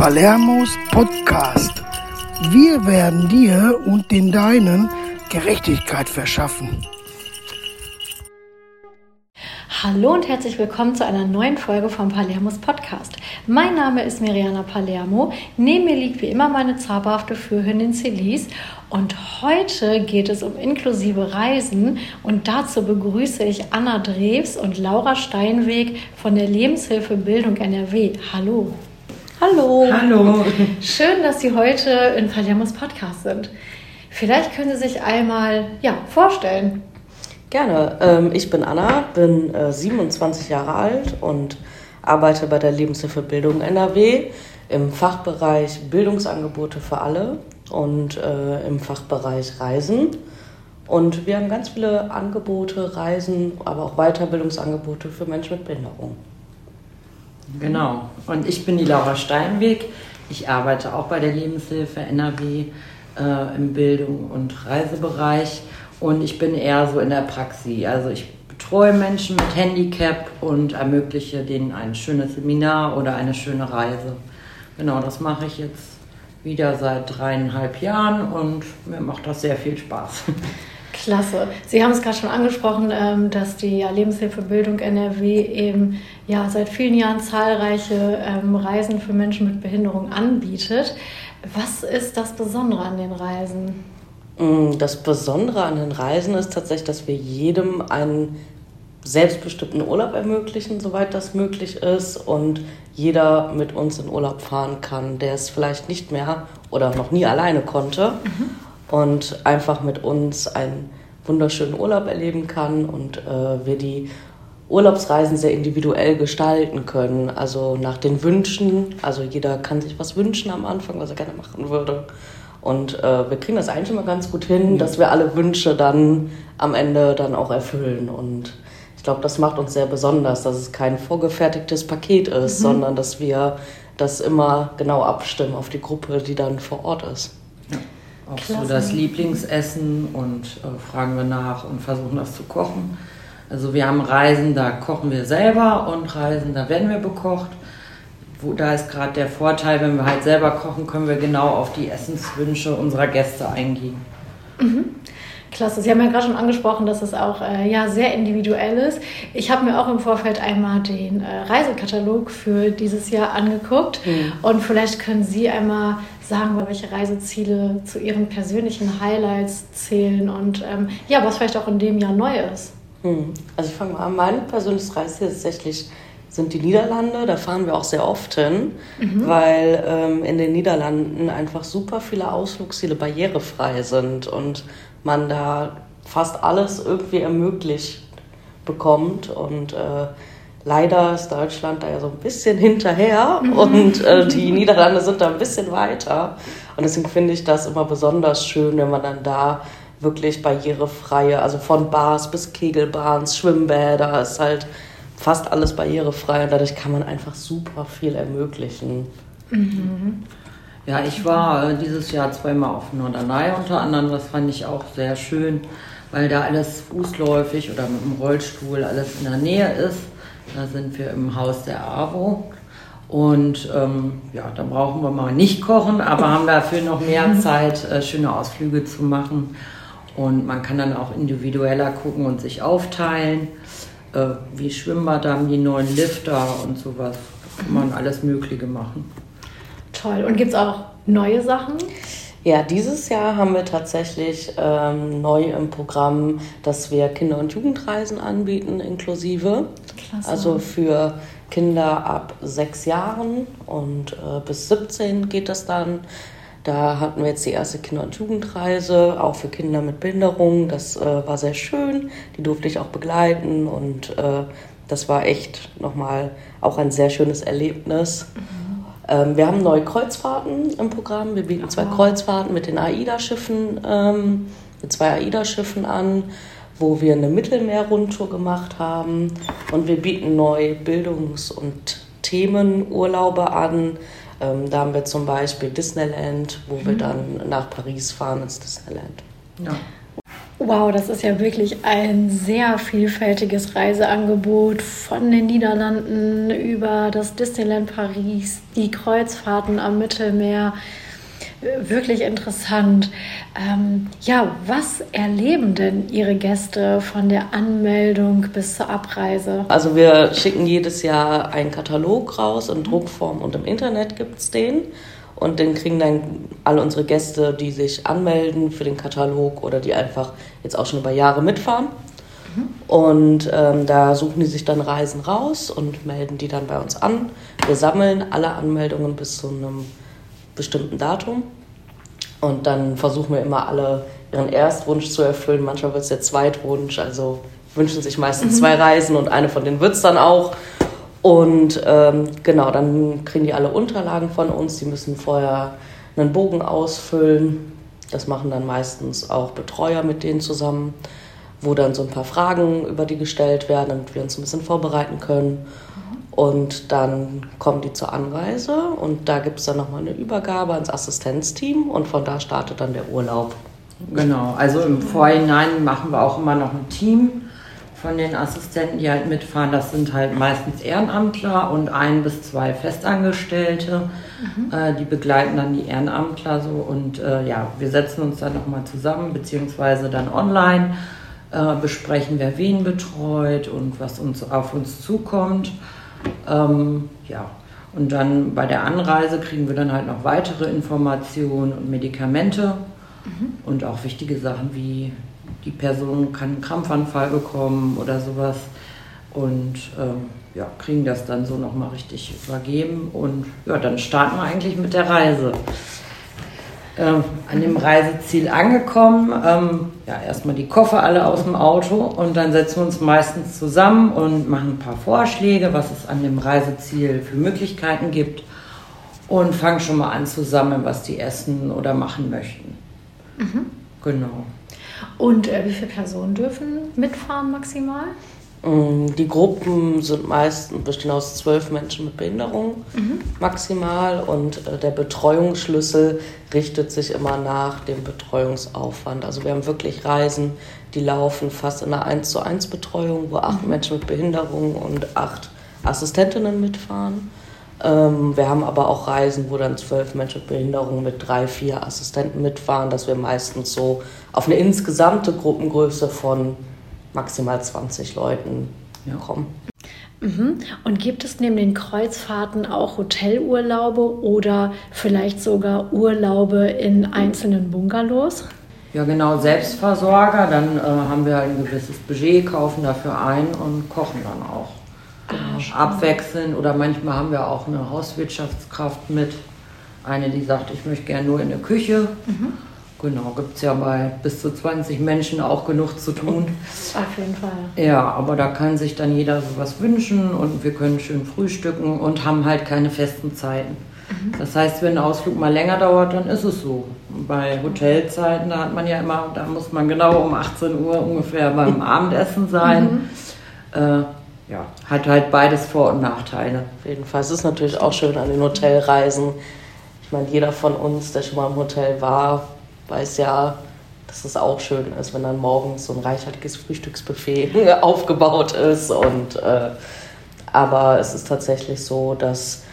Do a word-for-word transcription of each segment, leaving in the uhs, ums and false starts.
Palermos Podcast. Wir werden dir und den Deinen Gerechtigkeit verschaffen. Hallo und herzlich willkommen zu einer neuen Folge vom Palermos Podcast. Mein Name ist Miriana Palermo. Neben mir liegt wie immer meine zauberhafte Führhündin Celise. Und heute geht es um inklusive Reisen und dazu begrüße ich Anna Drews und Laura Steinweg von der Lebenshilfe Bildung N R W. Hallo. Hallo. Hallo. Schön, dass Sie heute in Palermos Podcast sind. Vielleicht können Sie sich einmal ja, vorstellen. Gerne. Ähm, ich bin Anna, bin äh, siebenundzwanzig Jahre alt und arbeite bei der Lebenshilfe Bildung N R W im Fachbereich Bildungsangebote für alle und äh, im Fachbereich Reisen. Und wir haben ganz viele Angebote, Reisen, aber auch Weiterbildungsangebote für Menschen mit Behinderung. Genau. Und ich bin die Laura Steinweg. Ich arbeite auch bei der Lebenshilfe N R W äh, im Bildung- und Reisebereich. Und ich bin eher so in der Praxis. Also ich betreue Menschen mit Handicap und ermögliche denen ein schönes Seminar oder eine schöne Reise. Genau, das mache ich jetzt wieder seit dreieinhalb Jahren und mir macht das sehr viel Spaß. Klasse. Sie haben es gerade schon angesprochen, dass die Lebenshilfe Bildung N R W eben ja, seit vielen Jahren zahlreiche Reisen für Menschen mit Behinderung anbietet. Was ist das Besondere an den Reisen? Das Besondere an den Reisen ist tatsächlich, dass wir jedem einen selbstbestimmten Urlaub ermöglichen, soweit das möglich ist, und jeder mit uns in Urlaub fahren kann, der es vielleicht nicht mehr oder noch nie alleine konnte. Mhm. Und einfach mit uns einen wunderschönen Urlaub erleben kann und äh, wir die Urlaubsreisen sehr individuell gestalten können, also nach den Wünschen. Also jeder kann sich was wünschen am Anfang, was er gerne machen würde. Und äh, wir kriegen das eigentlich immer ganz gut hin, dass wir alle Wünsche dann am Ende dann auch erfüllen. Und ich glaube, das macht uns sehr besonders, dass es kein vorgefertigtes Paket ist, mhm. sondern dass wir das immer genau abstimmen auf die Gruppe, die dann vor Ort ist. Ja. Auch Klasse. So das Lieblingsessen und äh, fragen wir nach und versuchen das zu kochen. Also wir haben Reisen, da kochen wir selber, und Reisen, da werden wir bekocht. Wo, da ist gerade der Vorteil, wenn wir halt selber kochen, können wir genau auf die Essenswünsche unserer Gäste eingehen. Mhm. Klasse. Sie haben ja gerade schon angesprochen, dass es auch äh, ja, sehr individuell ist. Ich habe mir auch im Vorfeld einmal den äh, Reisekatalog für dieses Jahr angeguckt. Mhm. Und vielleicht können Sie einmal sagen, welche Reiseziele zu Ihren persönlichen Highlights zählen und ähm, ja, was vielleicht auch in dem Jahr neu ist. Mhm. Also ich fange mal an. Mein persönliches Reiseziel ist tatsächlich sind die Niederlande. Da fahren wir auch sehr oft hin, mhm. weil ähm, in den Niederlanden einfach super viele Ausflugsziele barrierefrei sind und man da fast alles irgendwie ermöglicht bekommt. Und äh, leider ist Deutschland da ja so ein bisschen hinterher, mhm. und äh, die Niederlande sind da ein bisschen weiter. Und deswegen finde ich das immer besonders schön, wenn man dann da wirklich barrierefreie, also von Bars bis Kegelbahns, Schwimmbäder, ist halt fast alles barrierefrei, und dadurch kann man einfach super viel ermöglichen. Mhm. Ja, ich war dieses Jahr zweimal auf Norderney unter anderem. Das fand ich auch sehr schön, weil da alles fußläufig oder mit dem Rollstuhl alles in der Nähe ist. Da sind wir im Haus der AWO. Und ähm, ja, da brauchen wir mal nicht kochen, aber haben dafür noch mehr Zeit, äh, schöne Ausflüge zu machen. Und man kann dann auch individueller gucken und sich aufteilen. Äh, wie Schwimmbad, da haben die neuen Lifter und sowas. Da kann man alles Mögliche machen. Toll. Und gibt es auch neue Sachen? Ja, dieses Jahr haben wir tatsächlich ähm, neu im Programm, dass wir Kinder- und Jugendreisen anbieten, inklusive. Klasse. Also für Kinder ab sechs Jahren und äh, bis siebzehn geht das dann. Da hatten wir jetzt die erste Kinder- und Jugendreise, auch für Kinder mit Behinderung. Das äh, war sehr schön, die durfte ich auch begleiten, und äh, das war echt nochmal auch ein sehr schönes Erlebnis. Mhm. Ähm, wir haben neue Kreuzfahrten im Programm. Wir bieten zwei Kreuzfahrten mit den AIDA-Schiffen, ähm, mit zwei AIDA-Schiffen an, wo wir eine Mittelmeerrundtour gemacht haben. Und wir bieten neue Bildungs- und Themenurlaube an. Ähm, da haben wir zum Beispiel Disneyland, wo mhm. wir dann nach Paris fahren ins Disneyland. Ja. Wow, das ist ja wirklich ein sehr vielfältiges Reiseangebot von den Niederlanden über das Disneyland Paris, die Kreuzfahrten am Mittelmeer. Wirklich interessant. Ähm, ja, was erleben denn Ihre Gäste von der Anmeldung bis zur Abreise? Also wir schicken jedes Jahr einen Katalog raus in Druckform und im Internet gibt es den. Und den kriegen dann alle unsere Gäste, die sich anmelden für den Katalog oder die einfach jetzt auch schon über Jahre mitfahren. Mhm. Und ähm, da suchen die sich dann Reisen raus und melden die dann bei uns an. Wir sammeln alle Anmeldungen bis zu einem bestimmten Datum. Und dann versuchen wir immer alle ihren Erstwunsch zu erfüllen. Manchmal wird es der Zweitwunsch. Also wünschen sich meistens mhm. zwei Reisen und eine von denen wird es dann auch. Und ähm, genau, dann kriegen die alle Unterlagen von uns. Die müssen vorher einen Bogen ausfüllen. Das machen dann meistens auch Betreuer mit denen zusammen, wo dann so ein paar Fragen über die gestellt werden, damit wir uns ein bisschen vorbereiten können. Und dann kommen die zur Anreise und da gibt es dann nochmal eine Übergabe ans Assistenzteam und von da startet dann der Urlaub. Genau, also im Vorhinein machen wir auch immer noch ein Team von den Assistenten, die halt mitfahren. Das sind halt meistens Ehrenamtler und ein bis zwei Festangestellte. Mhm. Äh, die begleiten dann die Ehrenamtler so und äh, ja, wir setzen uns dann nochmal zusammen, beziehungsweise dann online, äh, besprechen, wer wen betreut und was uns auf uns zukommt. Ähm, ja, und dann bei der Anreise kriegen wir dann halt noch weitere Informationen und Medikamente mhm. und auch wichtige Sachen wie die Person kann einen Krampfanfall bekommen oder sowas und ähm, ja, kriegen das dann so nochmal richtig übergeben und ja, dann starten wir eigentlich mit der Reise. Ähm, an dem Reiseziel angekommen, ähm, ja, erstmal die Koffer alle aus dem Auto und dann setzen wir uns meistens zusammen und machen ein paar Vorschläge, was es an dem Reiseziel für Möglichkeiten gibt und fangen schon mal an zu sammeln, was die essen oder machen möchten. Mhm. Genau. Und äh, wie viele Personen dürfen mitfahren maximal? Die Gruppen sind meistens bestehen aus zwölf Menschen mit Behinderung mhm. maximal und äh, der Betreuungsschlüssel richtet sich immer nach dem Betreuungsaufwand. Also wir haben wirklich Reisen, die laufen fast in einer eins zu eins Betreuung, wo acht mhm. Menschen mit Behinderung und acht Assistentinnen mitfahren. Ähm, wir haben aber auch Reisen, wo dann zwölf Menschen mit Behinderung mit drei, vier Assistenten mitfahren, dass wir meistens so auf eine insgesamte Gruppengröße von maximal zwanzig Leuten ja. kommen. Mhm. Und gibt es neben den Kreuzfahrten auch Hotelurlaube oder vielleicht sogar Urlaube in einzelnen Bungalows? Ja genau, Selbstversorger, dann äh, haben wir halt ein gewisses Budget, kaufen dafür ein und kochen dann auch. Ah, abwechselnd oder manchmal haben wir auch eine Hauswirtschaftskraft mit. Eine, die sagt, ich möchte gerne nur in der Küche. Mhm. Genau, gibt es ja bei bis zu zwanzig Menschen auch genug zu tun. Auf jeden Fall. Ja, aber da kann sich dann jeder sowas wünschen und wir können schön frühstücken und haben halt keine festen Zeiten. Mhm. Das heißt, wenn ein Ausflug mal länger dauert, dann ist es so. Bei Hotelzeiten, da hat man ja immer, da muss man genau um achtzehn Uhr ungefähr beim Abendessen sein. Mhm. Äh, ja, hat halt beides Vor- und Nachteile. Auf jeden Fall. Es ist natürlich auch schön an den Hotelreisen. Ich meine, jeder von uns, der schon mal im Hotel war, weiß ja, dass es auch schön ist, wenn dann morgens so ein reichhaltiges Frühstücksbuffet aufgebaut ist. Und, äh, aber es ist tatsächlich so, dass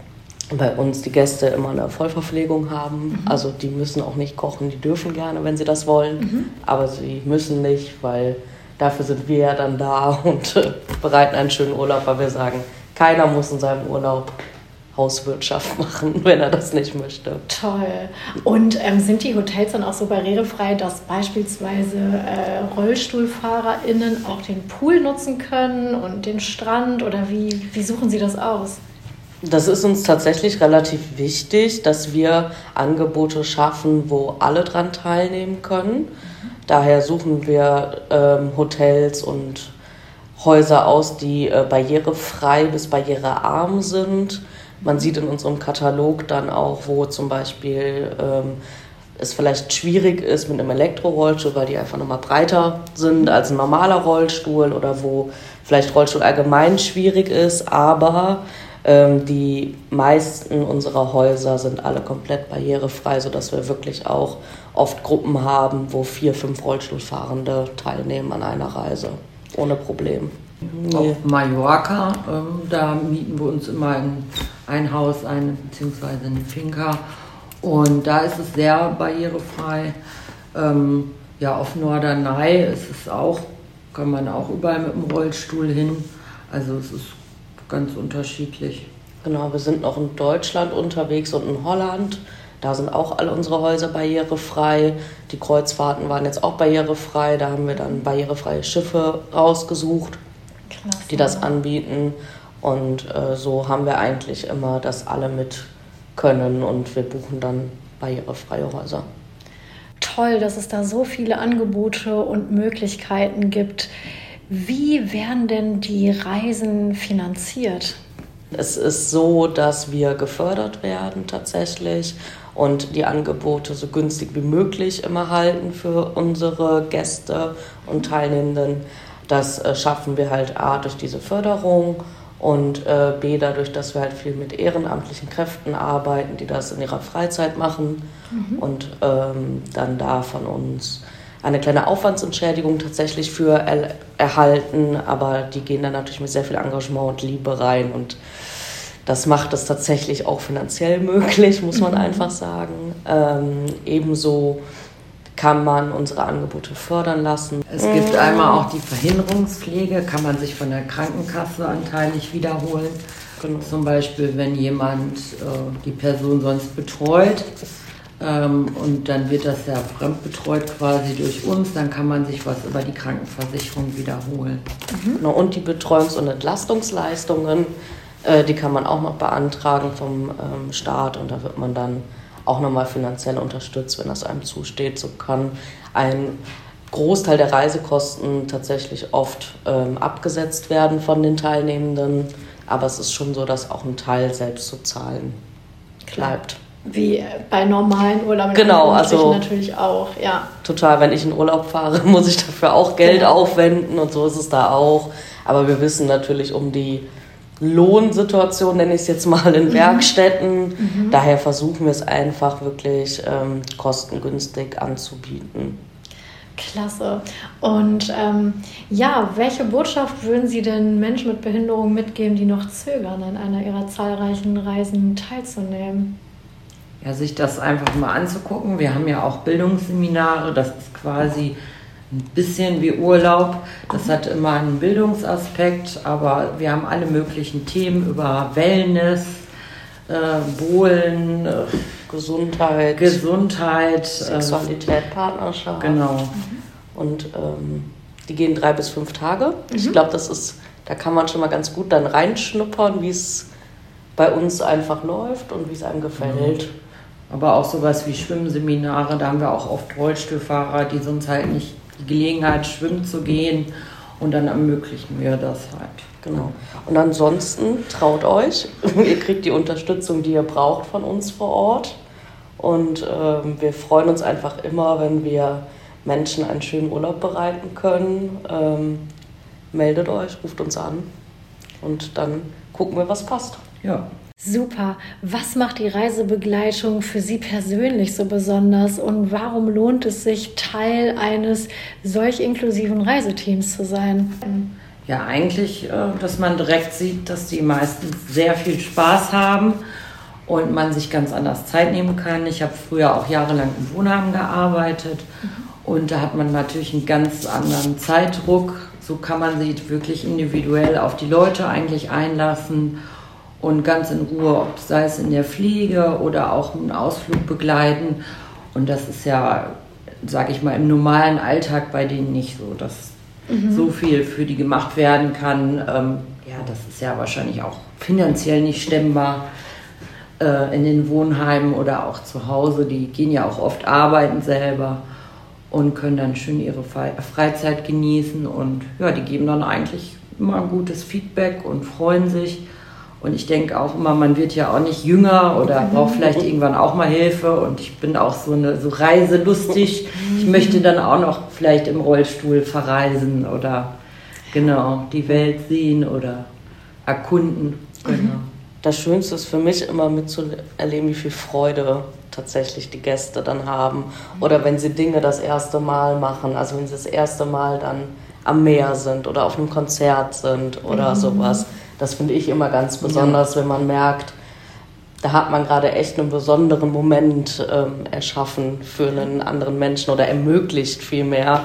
bei uns die Gäste immer eine Vollverpflegung haben. Mhm. Also die müssen auch nicht kochen, die dürfen gerne, wenn sie das wollen. Mhm. Aber sie müssen nicht, weil dafür sind wir ja dann da und äh, bereiten einen schönen Urlaub, weil wir sagen, keiner muss in seinem Urlaub Hauswirtschaft machen, wenn er das nicht möchte. Toll. Und ähm, sind die Hotels dann auch so barrierefrei, dass beispielsweise äh, RollstuhlfahrerInnen auch den Pool nutzen können und den Strand oder wie, wie suchen Sie das aus? Das ist uns tatsächlich relativ wichtig, dass wir Angebote schaffen, wo alle dran teilnehmen können. Mhm. Daher suchen wir ähm, Hotels und Häuser aus, die äh, barrierefrei bis barrierearm sind. Man sieht in unserem Katalog dann auch, wo zum Beispiel ähm, es vielleicht schwierig ist mit einem Elektrorollstuhl, weil die einfach nochmal breiter sind als ein normaler Rollstuhl oder wo vielleicht Rollstuhl allgemein schwierig ist, aber Ähm, die meisten unserer Häuser sind alle komplett barrierefrei, sodass wir wirklich auch oft Gruppen haben, wo vier, fünf Rollstuhlfahrende teilnehmen an einer Reise. Ohne Problem. Nee. Auf Mallorca, ähm, da mieten wir uns immer ein, ein Haus ein, beziehungsweise eine Finca. Und da ist es sehr barrierefrei. Ähm, ja, auf Norderney ist es auch, kann man auch überall mit dem Rollstuhl hin. Also es ist ganz unterschiedlich. Genau, wir sind noch in Deutschland unterwegs und in Holland. Da sind auch alle unsere Häuser barrierefrei. Die Kreuzfahrten waren jetzt auch barrierefrei. Da haben wir dann barrierefreie Schiffe rausgesucht, Klasse, die das anbieten. Und äh, so haben wir eigentlich immer, dass alle mit können und wir buchen dann barrierefreie Häuser. Toll, dass es da so viele Angebote und Möglichkeiten gibt. Wie werden denn die Reisen finanziert? Es ist so, dass wir gefördert werden tatsächlich und die Angebote so günstig wie möglich immer halten für unsere Gäste und Teilnehmenden. Das äh, schaffen wir halt A durch diese Förderung und äh, B dadurch, dass wir halt viel mit ehrenamtlichen Kräften arbeiten, die das in ihrer Freizeit machen mhm. und ähm, dann da von uns eine kleine Aufwandsentschädigung tatsächlich für er- erhalten, aber die gehen dann natürlich mit sehr viel Engagement und Liebe rein und das macht es tatsächlich auch finanziell möglich, muss man mhm. einfach sagen. Ähm, ebenso kann man unsere Angebote fördern lassen. Es gibt mhm. einmal auch die Verhinderungspflege, kann man sich von der Krankenkasse anteilig wiederholen. Genau. Zum Beispiel, wenn jemand äh, die Person sonst betreut, Ähm, und dann wird das ja fremdbetreut quasi durch uns, dann kann man sich was über die Krankenversicherung wiederholen. Mhm. Genau, und die Betreuungs- und Entlastungsleistungen, äh, die kann man auch noch beantragen vom ähm, Staat und da wird man dann auch nochmal finanziell unterstützt, wenn das einem zusteht. So kann ein Großteil der Reisekosten tatsächlich oft ähm, abgesetzt werden von den Teilnehmenden, aber es ist schon so, dass auch ein Teil selbst zu zahlen bleibt. Wie bei normalen Urlauben. Genau, also natürlich auch, ja. Total, wenn ich in Urlaub fahre, muss ich dafür auch Geld genau. aufwenden und so ist es da auch. Aber wir wissen natürlich um die Lohnsituation, nenne ich es jetzt mal, in mhm. Werkstätten. Mhm. Daher versuchen wir es einfach wirklich ähm, kostengünstig anzubieten. Klasse. Und ähm, ja, welche Botschaft würden Sie denn Menschen mit Behinderung mitgeben, die noch zögern, an einer Ihrer zahlreichen Reisen teilzunehmen? Ja, sich das einfach mal anzugucken. Wir haben ja auch Bildungsseminare, das ist quasi ein bisschen wie Urlaub. Das hat immer einen Bildungsaspekt, aber wir haben alle möglichen Themen über Wellness, äh, Wohlen, äh, Gesundheit, Gesundheit, Sexualität, äh, Partnerschaft. Genau. Und ähm, die gehen drei bis fünf Tage. Mhm. Ich glaube, das ist, da kann man schon mal ganz gut dann reinschnuppern, wie es bei uns einfach läuft und wie es einem gefällt. Mhm. Aber auch sowas wie Schwimmseminare, da haben wir auch oft Rollstuhlfahrer, die sonst halt nicht die Gelegenheit schwimmen zu gehen und dann ermöglichen wir das halt. Genau. Und ansonsten traut euch, ihr kriegt die Unterstützung, die ihr braucht von uns vor Ort und ähm, wir freuen uns einfach immer, wenn wir Menschen einen schönen Urlaub bereiten können. Ähm, meldet euch, ruft uns an und dann gucken wir, was passt. Ja. Super. Was macht die Reisebegleitung für Sie persönlich so besonders und warum lohnt es sich, Teil eines solch inklusiven Reiseteams zu sein? Ja, eigentlich, dass man direkt sieht, dass die meistens sehr viel Spaß haben und man sich ganz anders Zeit nehmen kann. Ich habe früher auch jahrelang im Wohnheim gearbeitet mhm. und da hat man natürlich einen ganz anderen Zeitdruck. So kann man sich wirklich individuell auf die Leute eigentlich einlassen und ganz in Ruhe, ob sei es in der Pflege oder auch einen Ausflug begleiten. Und das ist ja, sage ich mal, im normalen Alltag bei denen nicht so, dass mhm. so viel für die gemacht werden kann. Ähm, ja, das ist ja wahrscheinlich auch finanziell nicht stemmbar äh, in den Wohnheimen oder auch zu Hause. Die gehen ja auch oft arbeiten selber und können dann schön ihre Freizeit genießen. Und ja, die geben dann eigentlich immer ein gutes Feedback und freuen sich. Und ich denke auch immer, man wird ja auch nicht jünger oder braucht vielleicht irgendwann auch mal Hilfe. Und ich bin auch so eine so reiselustig. Ich möchte dann auch noch vielleicht im Rollstuhl verreisen oder genau die Welt sehen oder erkunden. Genau. das Schönste ist für mich immer mitzuerleben, wie viel Freude tatsächlich die Gäste dann haben. Oder wenn sie Dinge das erste Mal machen, also wenn sie das erste Mal dann am Meer sind oder auf einem Konzert sind oder mhm. sowas. Das finde ich immer ganz besonders, ja. wenn man merkt, da hat man gerade echt einen besonderen Moment ähm, erschaffen für einen anderen Menschen oder ermöglicht viel mehr.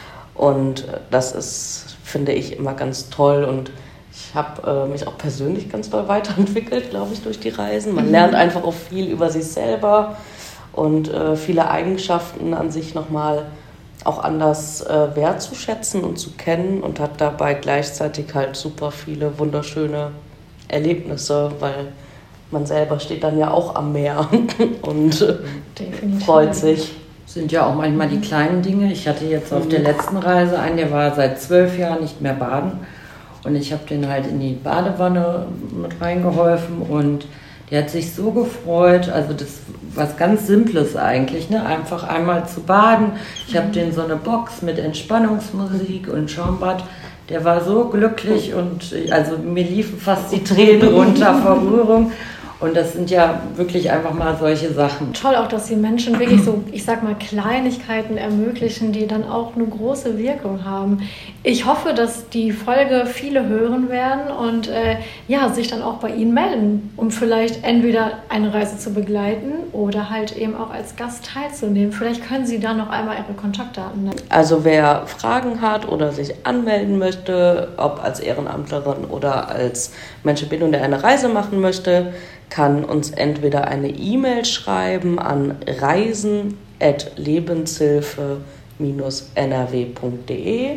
Und das ist, finde ich, immer ganz toll. Und ich habe äh, mich auch persönlich ganz doll weiterentwickelt, glaube ich, durch die Reisen. Man mhm. lernt einfach auch viel über sich selber und äh, viele Eigenschaften an sich nochmal auch anders äh, wertzuschätzen und zu kennen und hat dabei gleichzeitig halt super viele wunderschöne Erlebnisse, weil man selber steht dann ja auch am Meer und äh, freut sich. Sind ja auch manchmal die kleinen Dinge. Ich hatte jetzt auf der letzten Reise einen, der war seit zwölf Jahren nicht mehr baden und ich habe den halt in die Badewanne mit reingeholfen und der hat sich so gefreut, also das was ganz Simples eigentlich, ne? Einfach einmal zu baden. Ich habe den so eine Box mit Entspannungsmusik und Schaumbad. Der war so glücklich und also mir liefen fast die Tränen runter vor Rührung. Und das sind ja wirklich einfach mal solche Sachen. Toll auch, dass die Menschen wirklich so, ich sag mal, Kleinigkeiten ermöglichen, die dann auch eine große Wirkung haben. Ich hoffe, dass die Folge viele hören werden und äh, ja, sich dann auch bei Ihnen melden, um vielleicht entweder eine Reise zu begleiten oder halt eben auch als Gast teilzunehmen. Vielleicht können Sie da noch einmal Ihre Kontaktdaten nennen. Also wer Fragen hat oder sich anmelden möchte, ob als Ehrenamtlerin oder als Mensch bin und der eine Reise machen möchte, kann uns entweder eine E-Mail schreiben an reisen at lebenshilfe dash n r w punkt d e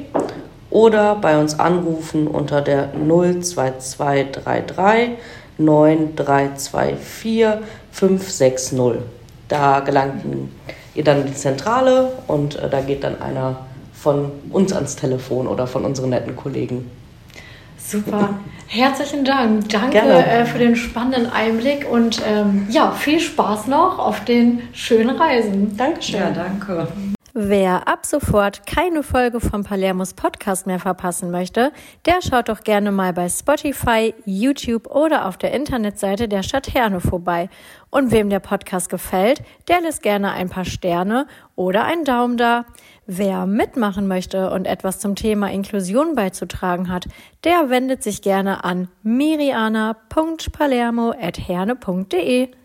oder bei uns anrufen unter der null zwei zwei drei drei neun drei zwei vier fünf sechs null. Da gelangt ihr dann in die Zentrale und äh, da geht dann einer von uns ans Telefon oder von unseren netten Kollegen. Super, herzlichen Dank. Danke äh, für den spannenden Einblick und ähm, ja, viel Spaß noch auf den schönen Reisen. Dankeschön. Ja, danke. Wer ab sofort keine Folge vom Palermos Podcast mehr verpassen möchte, der schaut doch gerne mal bei Spotify, YouTube oder auf der Internetseite der Stadt Herne vorbei. Und wem der Podcast gefällt, der lässt gerne ein paar Sterne oder einen Daumen da. Wer mitmachen möchte und etwas zum Thema Inklusion beizutragen hat, der wendet sich gerne an miriana punkt palermo at herne punkt de.